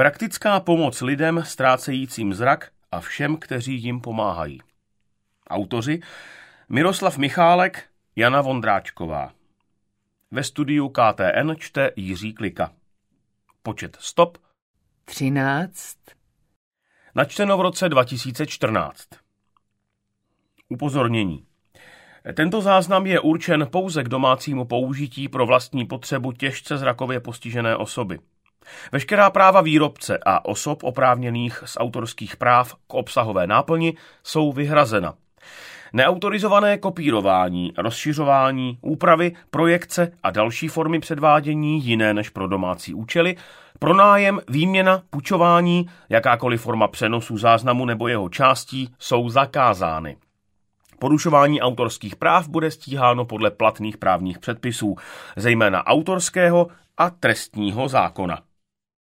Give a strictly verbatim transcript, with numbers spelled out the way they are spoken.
Praktická pomoc lidem ztrácejícím zrak a všem, kteří jim pomáhají. Autoři Miroslav Michálek, Jana Vondráčková. Ve studiu K T N čte Jiří Klika. Počet stop třináct. Načteno v roce dva tisíce čtrnáct. Upozornění. Tento záznam je určen pouze k domácímu použití pro vlastní potřebu těžce zrakově postižené osoby. Veškerá práva výrobce a osob oprávněných z autorských práv k obsahové náplni jsou vyhrazena. Neautorizované kopírování, rozšiřování, úpravy, projekce a další formy předvádění jiné než pro domácí účely, pronájem, výměna, půjčování, jakákoliv forma přenosu záznamu nebo jeho částí jsou zakázány. Porušování autorských práv bude stíháno podle platných právních předpisů, zejména autorského a trestního zákona.